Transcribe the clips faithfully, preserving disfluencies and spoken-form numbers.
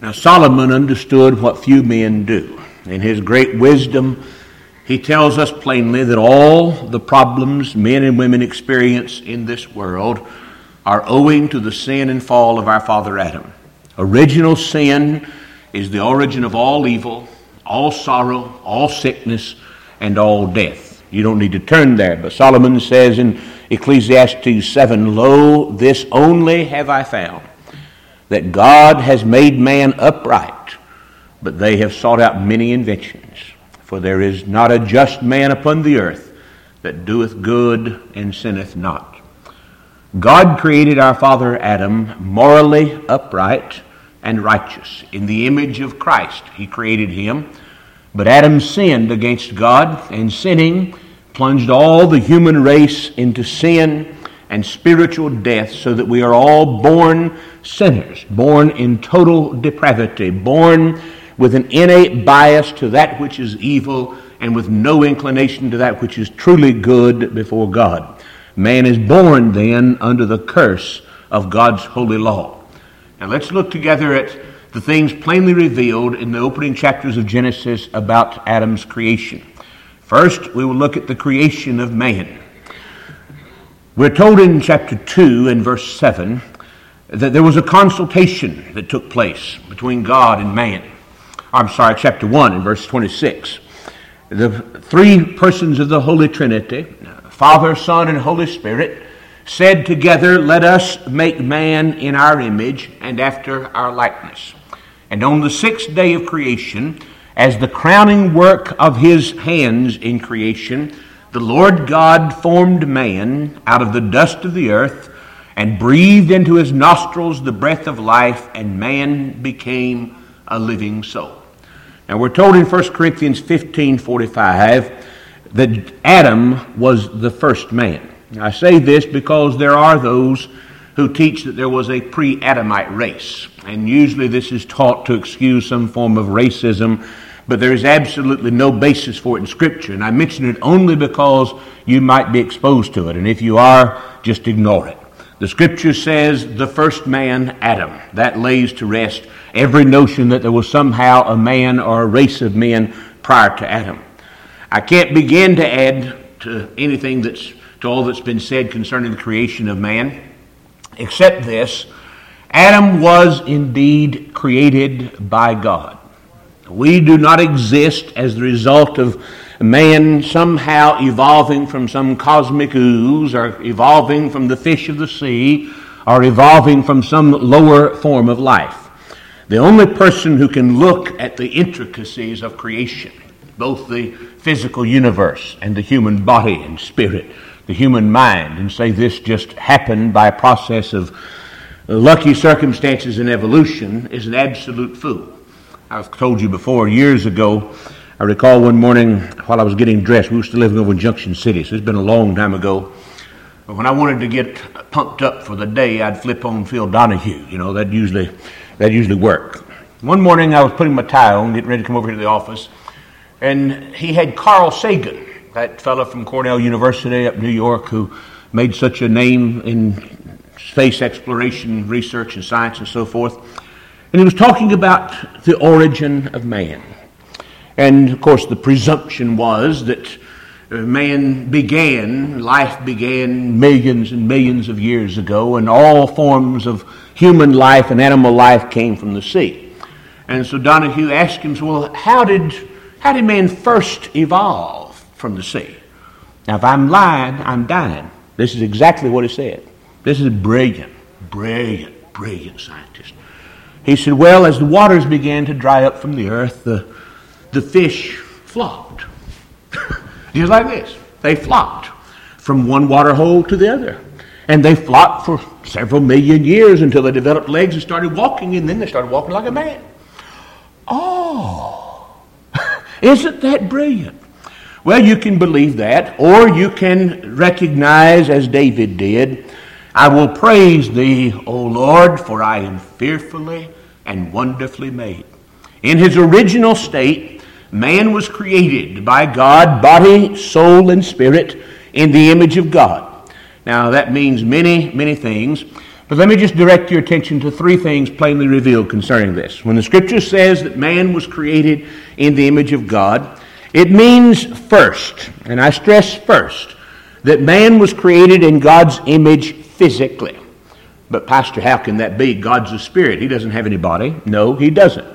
Now, Solomon understood what few men do. In his great wisdom, he tells us plainly that all the problems men and women experience in this world are owing to the sin and fall of our father Adam. Original sin is the origin of all evil, all sorrow, all sickness, and all death. You don't need to turn there, but Solomon says in Ecclesiastes seven, "Lo, this only have I found, that God has made man upright, but they have sought out many inventions. For there is not a just man upon the earth that doeth good and sinneth not." God created our father Adam morally upright and righteous. In the image of Christ he created him. But Adam sinned against God, and sinning plunged all the human race into sin and spiritual death, so that we are all born sinners, born in total depravity, born with an innate bias to that which is evil and with no inclination to that which is truly good before God. Man is born then under the curse of God's holy law. Now let's look together at the things plainly revealed in the opening chapters of Genesis about Adam's creation. First, we will look at the creation of man. We're told in chapter two and verse seven that there was a consultation that took place between God and man. I'm sorry, chapter one and verse twenty-six. The three persons of the Holy Trinity, Father, Son, and Holy Spirit, said together, "Let us make man in our image and after our likeness." And on the sixth day of creation, as the crowning work of his hands in creation, the Lord God formed man out of the dust of the earth and breathed into his nostrils the breath of life, and man became a living soul. Now we're told in First Corinthians fifteen forty-five that Adam was the first man. I say this because there are those who teach that there was a pre-Adamite race, and usually this is taught to excuse some form of racism, but there is absolutely no basis for it in Scripture, and I mention it only because you might be exposed to it, and if you are, just ignore it. The Scripture says the first man, Adam. That lays to rest every notion that there was somehow a man or a race of men prior to Adam. I can't begin to add to anything that's to all that's been said concerning the creation of man, except this: Adam was indeed created by God. We do not exist as the result of man somehow evolving from some cosmic ooze, or evolving from the fish of the sea, or evolving from some lower form of life. The only person who can look at the intricacies of creation, both the physical universe and the human body and spirit, the human mind, and say this just happened by a process of lucky circumstances and evolution, is an absolute fool. I've told you before, years ago, I recall one morning while I was getting dressed, we were still living over in Junction City, so it's been a long time ago. But when I wanted to get pumped up for the day, I'd flip on Phil Donahue. You know, that usually that usually worked. One morning I was putting my tie on, getting ready to come over here to the office, and he had Carl Sagan, that fellow from Cornell University up New York who made such a name in space exploration, research, and science and so forth. And he was talking about the origin of man. And, of course, the presumption was that man began, life began millions and millions of years ago, and all forms of human life and animal life came from the sea. And so Donahue asked him, well, how did, how did man first evolve from the sea? Now, if I'm lying, I'm dying. This is exactly what he said. This is a brilliant, brilliant, brilliant scientist. He said, well, as the waters began to dry up from the earth, the, the fish flocked. Just like this. They flocked from one water hole to the other. And they flocked for several million years until they developed legs and started walking, and then they started walking like a man. Oh, isn't that brilliant? Well, you can believe that, or you can recognize, as David did, I will praise thee, O Lord, for I am fearfully and wonderfully made. In his original state, man was created by God, body, soul, and spirit, in the image of God. Now, that means many, many things, But let me just direct your attention to three things plainly revealed concerning this. When the Scripture says that man was created in the image of God, it means first, and I stress first, that man was created in God's image physically. But Pastor, how can that be? God's a spirit. He doesn't have any body. No, he doesn't.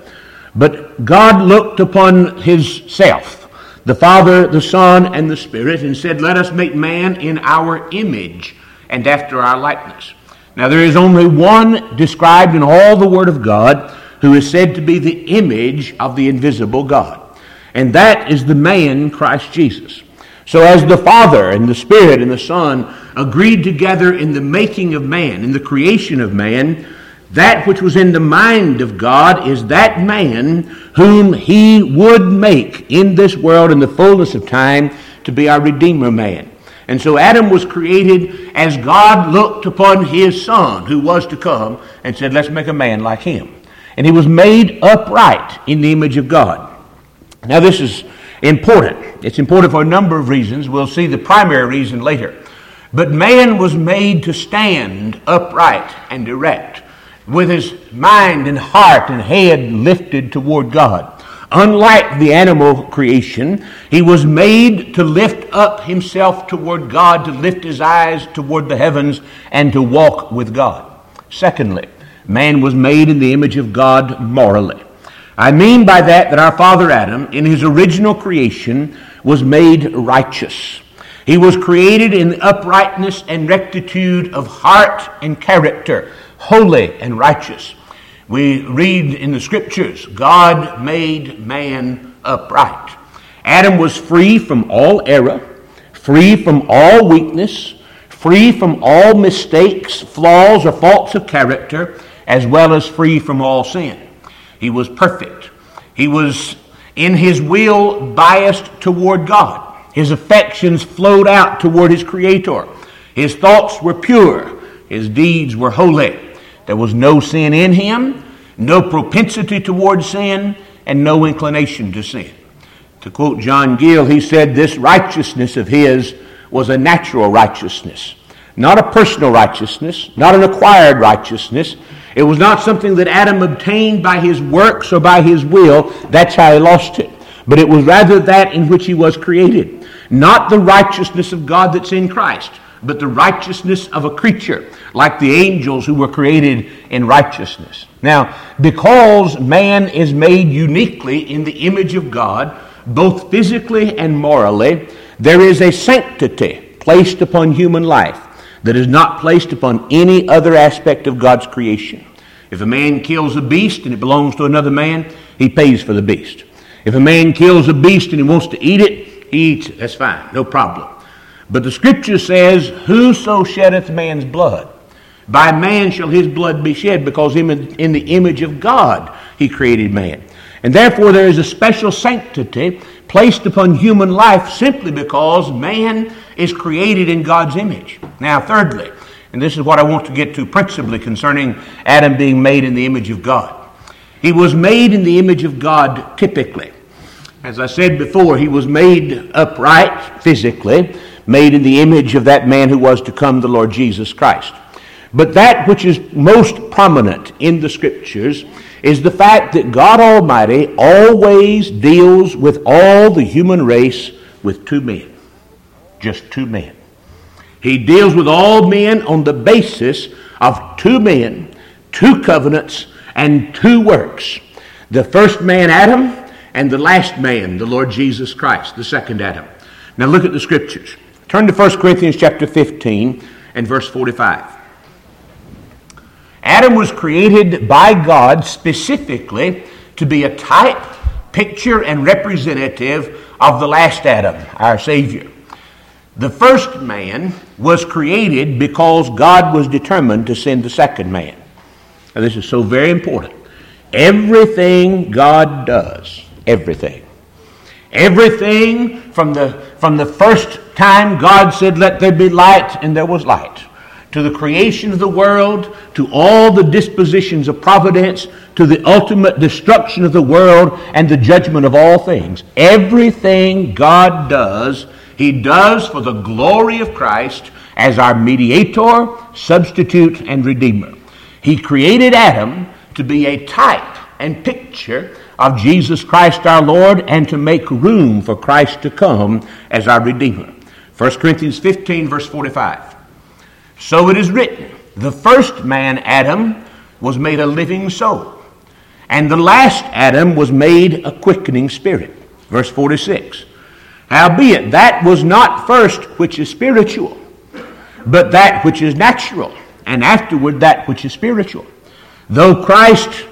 But God looked upon his self, the Father, the Son, and the Spirit, and said, let us make man in our image and after our likeness. Now there is only one described in all the Word of God who is said to be the image of the invisible God. And that is the man, Christ Jesus. So as the Father and the Spirit and the Son agreed together in the making of man, in the creation of man, that which was in the mind of God is that man whom he would make in this world in the fullness of time to be our Redeemer man. And so Adam was created as God looked upon his Son who was to come and said, let's make a man like him. And he was made upright in the image of God. Now this is important. It's important for a number of reasons. We'll see the primary reason later. But man was made to stand upright and erect, with his mind and heart and head lifted toward God. Unlike the animal creation, he was made to lift up himself toward God, to lift his eyes toward the heavens, and to walk with God. Secondly, man was made in the image of God morally. I mean by that that our father Adam, in his original creation, was made righteous. He was created in uprightness and rectitude of heart and character, holy and righteous. We read in the Scriptures, God made man upright. Adam was free from all error, free from all weakness, free from all mistakes, flaws, or faults of character, as well as free from all sin. He was perfect. He was in his will biased toward God. His affections flowed out toward his Creator. His thoughts were pure. His deeds were holy. There was no sin in him, no propensity toward sin, and no inclination to sin. To quote John Gill, he said this righteousness of his was a natural righteousness, not a personal righteousness, not an acquired righteousness. It was not something that Adam obtained by his works or by his will. That's how he lost it. But it was rather that in which he was created. Not the righteousness of God that's in Christ, but the righteousness of a creature, like the angels who were created in righteousness. Now, because man is made uniquely in the image of God, both physically and morally, there is a sanctity placed upon human life that is not placed upon any other aspect of God's creation. If a man kills a beast and it belongs to another man, he pays for the beast. If a man kills a beast and he wants to eat it, he eats it. That's fine, no problem. But the Scripture says, whoso sheddeth man's blood, by man shall his blood be shed, because in the image of God he created man. And therefore there is a special sanctity placed upon human life simply because man is created in God's image. Now, thirdly, and this is what I want to get to principally concerning Adam being made in the image of God. He was made in the image of God typically. As I said before, he was made upright physically, made in the image of that man who was to come, the Lord Jesus Christ. But that which is most prominent in the Scriptures is the fact that God Almighty always deals with all the human race with two men. Just two men. He deals with all men on the basis of two men, two covenants, and two works. The first man, Adam, and the last man, the Lord Jesus Christ, the second Adam. Now look at the Scriptures. Turn to First Corinthians chapter fifteen and verse forty-five. Adam was created by God specifically to be a type, picture, and representative of the last Adam, our Savior. The first man was created because God was determined to send the second man. Now this is so very important. Everything God does, everything, everything from the, from the first time God said, let there be light, and there was light, to the creation of the world, to all the dispositions of providence, to the ultimate destruction of the world and the judgment of all things. Everything God does, He does for the glory of Christ as our mediator, substitute, and redeemer. He created Adam to be a type and picture of Jesus Christ our Lord and to make room for Christ to come as our Redeemer. First Corinthians fifteen, verse forty-five. So it is written, the first man, Adam, was made a living soul, and the last Adam was made a quickening spirit. Verse forty-six. Howbeit, that was not first which is spiritual, but that which is natural, and afterward that which is spiritual. Though Christ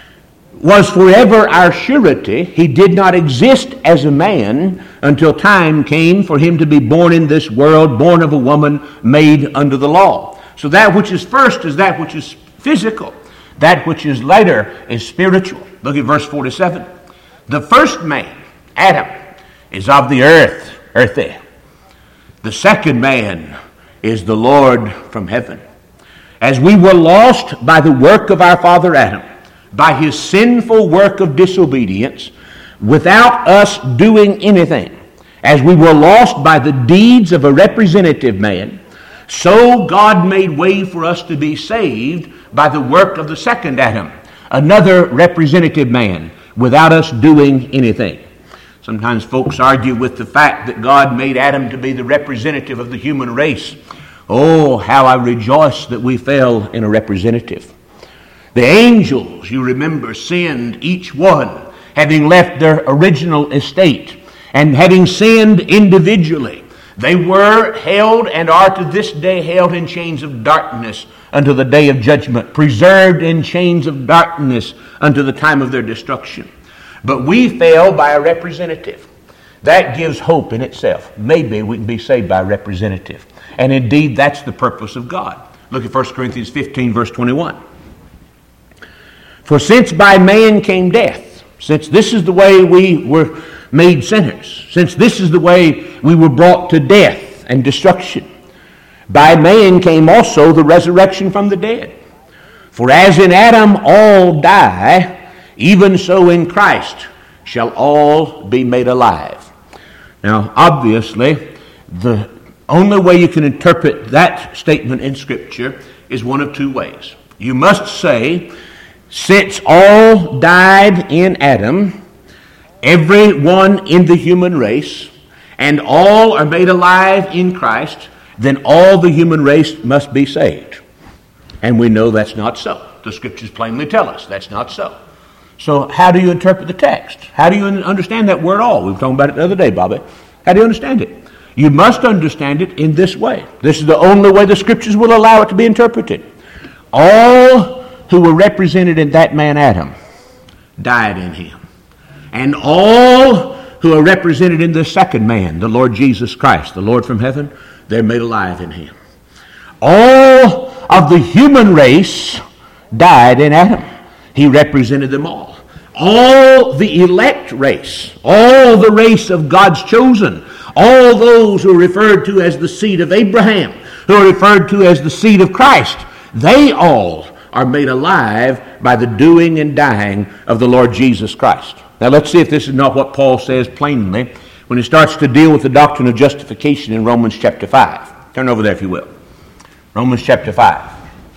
was forever our surety, he did not exist as a man until time came for him to be born in this world, born of a woman, made under the law. So that which is first is that which is physical. That which is later is spiritual. Look at verse forty-seven. The first man, Adam, is of the earth, earthy. The second man is the Lord from heaven. As we were lost by the work of our father Adam, by his sinful work of disobedience, without us doing anything, as we were lost by the deeds of a representative man, so God made way for us to be saved by the work of the second Adam, another representative man, without us doing anything. Sometimes folks argue with the fact that God made Adam to be the representative of the human race. Oh, how I rejoice that we fell in a representative. The angels, you remember, sinned, each one, having left their original estate, and having sinned individually. They were held and are to this day held in chains of darkness unto the day of judgment, preserved in chains of darkness unto the time of their destruction. But we fell by a representative. That gives hope in itself. Maybe we can be saved by a representative. And indeed, that's the purpose of God. Look at First Corinthians fifteen, verse twenty-one. For since by man came death, since this is the way we were made sinners, since this is the way we were brought to death and destruction, by man came also the resurrection from the dead. For as in Adam all die, even so in Christ shall all be made alive. Now, obviously, the only way you can interpret that statement in Scripture is one of two ways. You must say, since all died in Adam, everyone in the human race, and all are made alive in Christ, then all the human race must be saved. And we know that's not so. The Scriptures plainly tell us that's not so. So how do you interpret the text? How do you understand that word all? We were talking about it the other day, Bobby. How do you understand it? You must understand it in this way. This is the only way the Scriptures will allow it to be interpreted. All who were represented in that man Adam died in him. And all who are represented in the second man, the Lord Jesus Christ, the Lord from heaven, they're made alive in him. All of the human race died in Adam. He represented them all. All the elect race, all the race of God's chosen, all those who are referred to as the seed of Abraham, who are referred to as the seed of Christ, they all are made alive by the doing and dying of the Lord Jesus Christ. Now let's see if this is not what Paul says plainly when he starts to deal with the doctrine of justification in Romans chapter five. Turn over there if you will. Romans chapter five.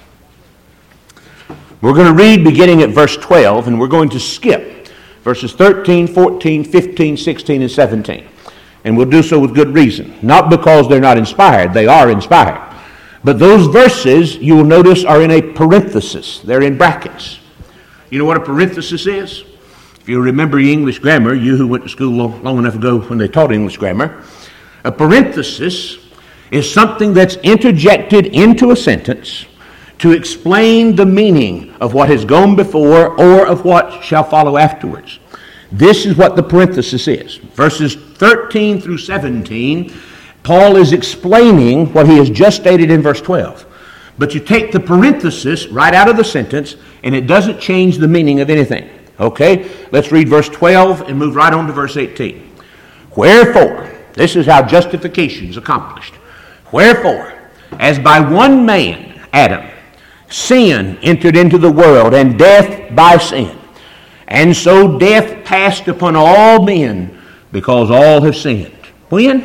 We're going to read beginning at verse twelve, and we're going to skip verses thirteen, fourteen, fifteen, sixteen, and seventeen. And we'll do so with good reason. Not because they're not inspired. They are inspired. But those verses, you will notice, are in a parenthesis. They're in brackets. You know what a parenthesis is? If you remember English grammar, you who went to school long, long enough ago when they taught English grammar, a parenthesis is something that's interjected into a sentence to explain the meaning of what has gone before or of what shall follow afterwards. This is what the parenthesis is. Verses thirteen through seventeen, Paul is explaining what he has just stated in verse twelve. But you take the parenthesis right out of the sentence, and it doesn't change the meaning of anything. Okay? Let's read verse twelve and move right on to verse eighteen. Wherefore, this is how justification is accomplished. Wherefore, as by one man, Adam, sin entered into the world, and death by sin. And so death passed upon all men, because all have sinned. When?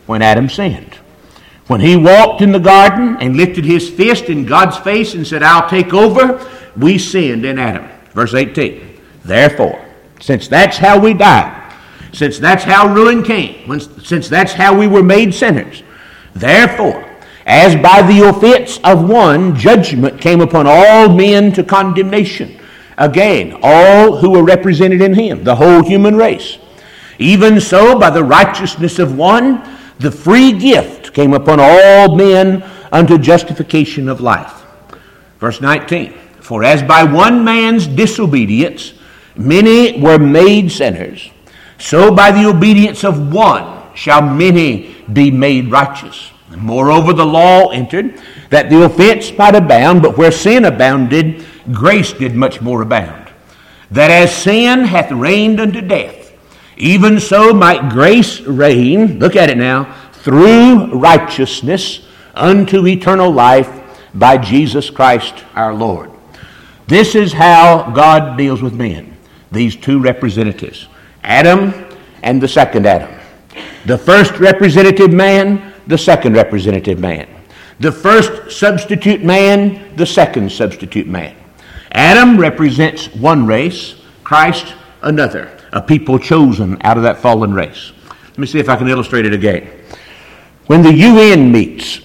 when Adam sinned. When he walked in the garden and lifted his fist in God's face and said, I'll take over, we sinned in Adam. Verse eighteen. Therefore, since that's how we died, since that's how ruin came, when, since that's how we were made sinners, therefore, as by the offense of one, judgment came upon all men to condemnation. Again, all who were represented in him, the whole human race. Even so, by the righteousness of one, the free gift came upon all men unto justification of life. Verse nineteen. For as by one man's disobedience many were made sinners, so by the obedience of one shall many be made righteous. And moreover, the law entered, that the offense might abound, but where sin abounded, grace did much more abound. That as sin hath reigned unto death, even so might grace reign, look at it now, through righteousness unto eternal life by Jesus Christ our Lord. This is how God deals with men, these two representatives, Adam and the second Adam. The first representative man, the second representative man. The first substitute man, the second substitute man. Adam represents one race, Christ another, a people chosen out of that fallen race. Let me see if I can illustrate it again. When the U N meets,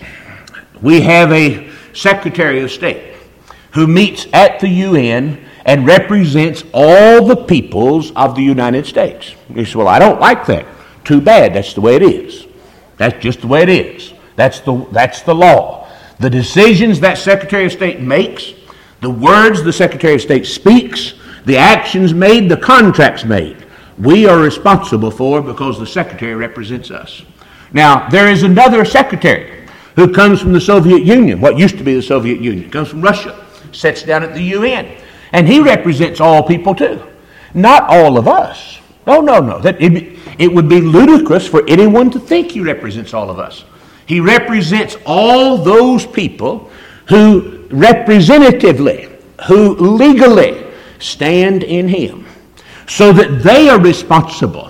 we have a Secretary of State who meets at the U N and represents all the peoples of the United States. You say, well, I don't like that. Too bad. That's the way it is. That's just the way it is. That's the, that's the law. The decisions that Secretary of State makes, the words the Secretary of State speaks, the actions made, the contracts made, we are responsible for because the Secretary represents us. Now, there is another Secretary who comes from the Soviet Union, what used to be the Soviet Union, comes from Russia, sits down at the U N, and he represents all people too. Not all of us. No, no, no. That it, it would be ludicrous for anyone to think he represents all of us. He represents all those people who representatively, who legally stand in him, so that they are responsible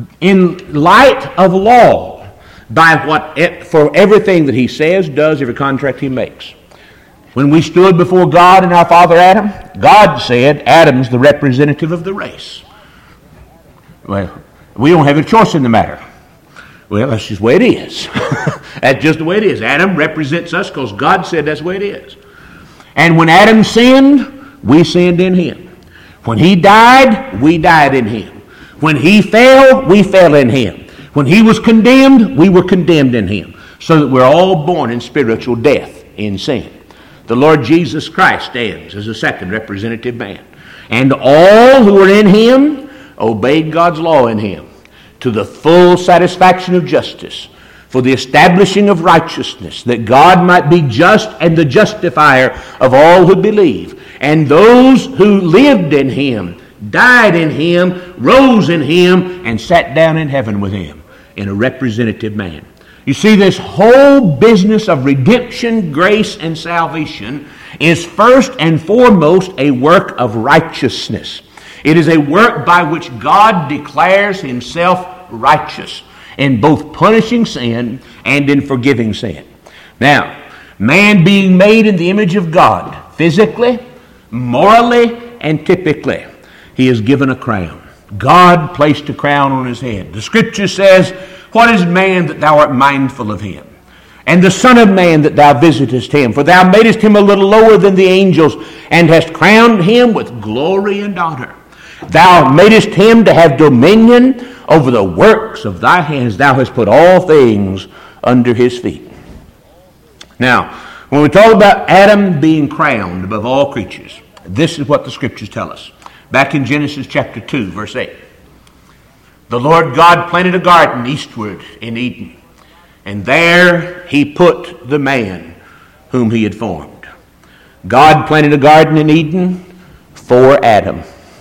in light of law by what for everything that he says, does, every contract he makes. When we stood before God and our father Adam, God said Adam's the representative of the race. Well, we don't have a choice in the matter. Well, that's just the way it is. That's just the way it is. Adam represents us because God said that's the way it is. And when Adam sinned, we sinned in him. When he died, we died in him. When he fell, we fell in him. When he was condemned, we were condemned in him. So that we're all born in spiritual death in sin. The Lord Jesus Christ stands as a second representative man. And all who are in him obeyed God's law in him to the full satisfaction of justice, for the establishing of righteousness, that God might be just and the justifier of all who believe. And those who lived in him, died in him, rose in him, and sat down in heaven with him in a representative man. You see, this whole business of redemption, grace, and salvation is first and foremost a work of righteousness. It is a work by which God declares himself righteous in both punishing sin and in forgiving sin. Now, man being made in the image of God, physically, morally, and typically, he is given a crown. God placed a crown on his head. The Scripture says, "What is man that thou art mindful of him? And the Son of Man that thou visitest him? For thou madest him a little lower than the angels, and hast crowned him with glory and honor. Thou madest him to have dominion over the works of thy hands. Thou hast put all things under his feet." Now, when we talk about Adam being crowned above all creatures, this is what the Scriptures tell us. Back in Genesis chapter two, verse eight. The Lord God planted a garden eastward in Eden, and there he put the man whom he had formed. God planted a garden in Eden for Adam.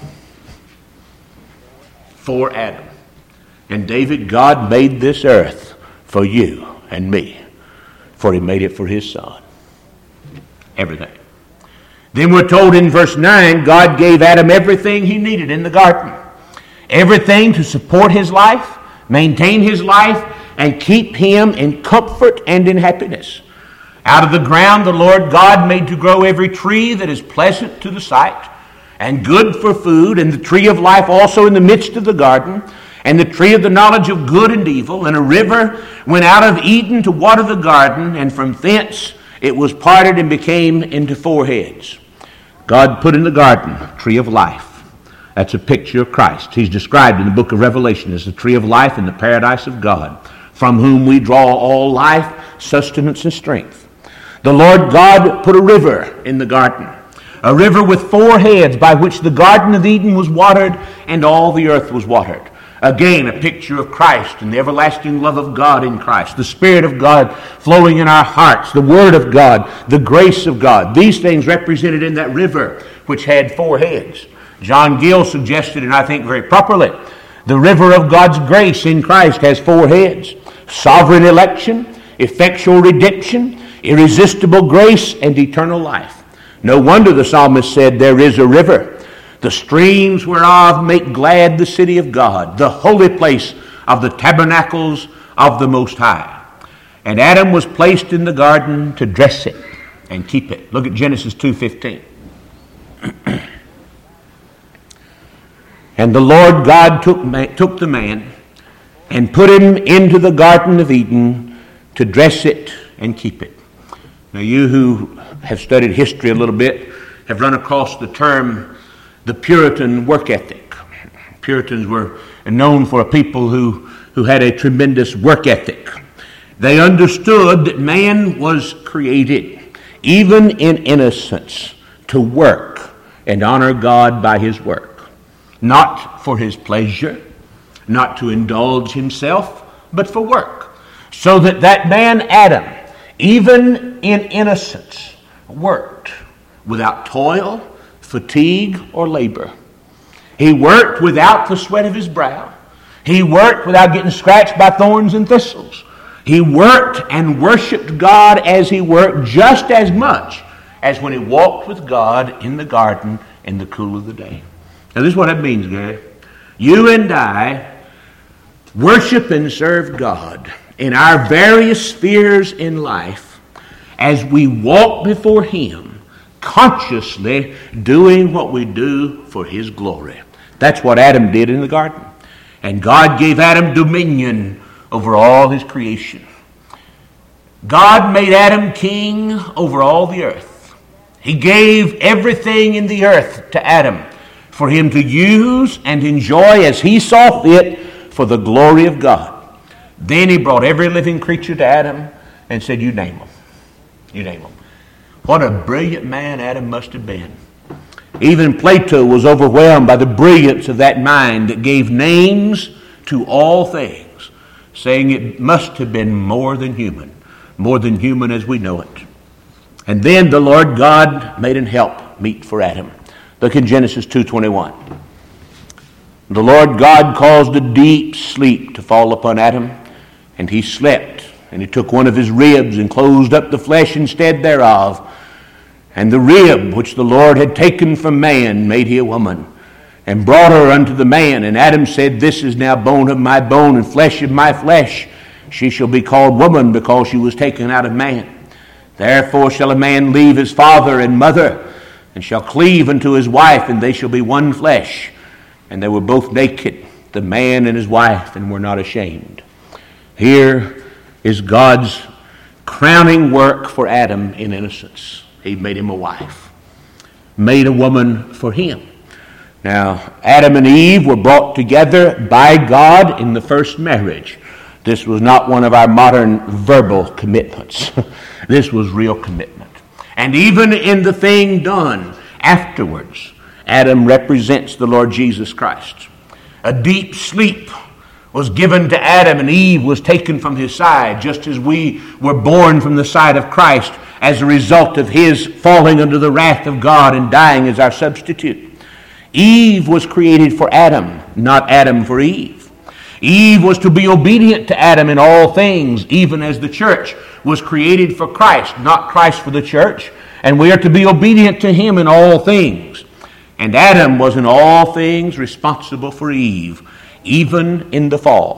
For Adam. And David, God made this earth for you and me, for he made it for his son. Everything. Then we're told in verse nine, God gave Adam everything he needed in the garden. Everything to support his life, maintain his life, and keep him in comfort and in happiness. Out of the ground the Lord God made to grow every tree that is pleasant to the sight, and good for food, and the tree of life also in the midst of the garden, and the tree of the knowledge of good and evil. And a river went out of Eden to water the garden, and from thence it was parted and became into four heads. God put in the garden a tree of life. That's a picture of Christ. He's described in the book of Revelation as the tree of life in the paradise of God, from whom we draw all life, sustenance, and strength. The Lord God put a river in the garden, a river with four heads by which the Garden of Eden was watered and all the earth was watered. Again, a picture of Christ and the everlasting love of God in Christ, the Spirit of God flowing in our hearts, the Word of God, the grace of God. These things represented in that river which had four heads. John Gill suggested, and I think very properly, the river of God's grace in Christ has four heads: sovereign election, effectual redemption, irresistible grace, and eternal life. No wonder the psalmist said, "There is a river, the streams whereof make glad the city of God, the holy place of the tabernacles of the Most High." And Adam was placed in the garden to dress it and keep it. Look at Genesis two fifteen. And the Lord God took, man, took the man and put him into the Garden of Eden to dress it and keep it. Now, you who have studied history a little bit have run across the term the Puritan work ethic. Puritans were known for a people who, who had a tremendous work ethic. They understood that man was created, even in innocence, to work and honor God by his work. Not for his pleasure, not to indulge himself, but for work. So that that man Adam, even in innocence, worked without toil, fatigue, or labor. He worked without the sweat of his brow. He worked without getting scratched by thorns and thistles. He worked and worshiped God as he worked just as much as when he walked with God in the garden in the cool of the day. Now, this is what that means, Gary. You and I worship and serve God in our various spheres in life as we walk before him, consciously doing what we do for his glory. That's what Adam did in the garden. And God gave Adam dominion over all his creation. God made Adam king over all the earth. He gave everything in the earth to Adam for him to use and enjoy as he saw fit for the glory of God. Then he brought every living creature to Adam and said, you name them. You name them. What a brilliant man Adam must have been. Even Plato was overwhelmed by the brilliance of that mind that gave names to all things, saying it must have been more than human, more than human as we know it. And then the Lord God made an help meet for Adam. Look in Genesis two twenty-one. The Lord God caused a deep sleep to fall upon Adam, and he slept. And he took one of his ribs and closed up the flesh instead thereof. And the rib which the Lord had taken from man made he a woman, and brought her unto the man. And Adam said, this is now bone of my bone and flesh of my flesh. She shall be called woman, because she was taken out of man. Therefore shall a man leave his father and mother, and shall cleave unto his wife, and they shall be one flesh. And they were both naked, the man and his wife, and were not ashamed. Here is God's crowning work for Adam in innocence. He made him a wife, made a woman for him. Now, Adam and Eve were brought together by God in the first marriage. This was not one of our modern verbal commitments. This was real commitment. And even in the thing done afterwards, Adam represents the Lord Jesus Christ. A deep sleep was given to Adam, and Eve was taken from his side, just as we were born from the side of Christ as a result of his falling under the wrath of God and dying as our substitute. Eve was created for Adam, not Adam for Eve. Eve was to be obedient to Adam in all things, even as the church was created for Christ, not Christ for the church. And we are to be obedient to him in all things. And Adam was in all things responsible for Eve, even in the fall.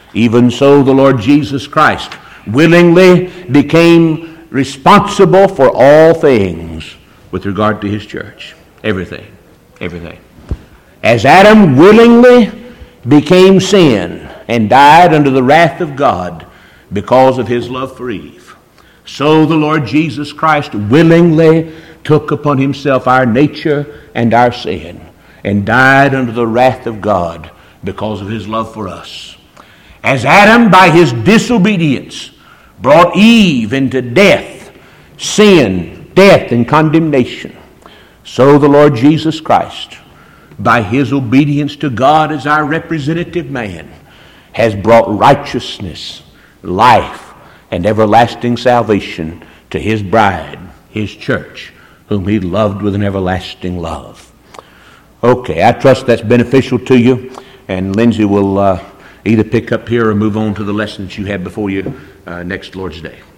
even so the Lord Jesus Christ willingly became responsible for all things with regard to his church. Everything. Everything. As Adam willingly became sin and died under the wrath of God because of his love for Eve, so the Lord Jesus Christ willingly took upon himself our nature and our sin and died under the wrath of God because of his love for us. As Adam, by his disobedience, brought Eve into death, sin, death, and condemnation, so the Lord Jesus Christ, by his obedience to God as our representative man, has brought righteousness, life, and everlasting salvation to his bride, his church, whom he loved with an everlasting love. Okay, I trust that's beneficial to you, and Lindsay will uh, either pick up here or move on to the lessons you have before you uh, next Lord's Day.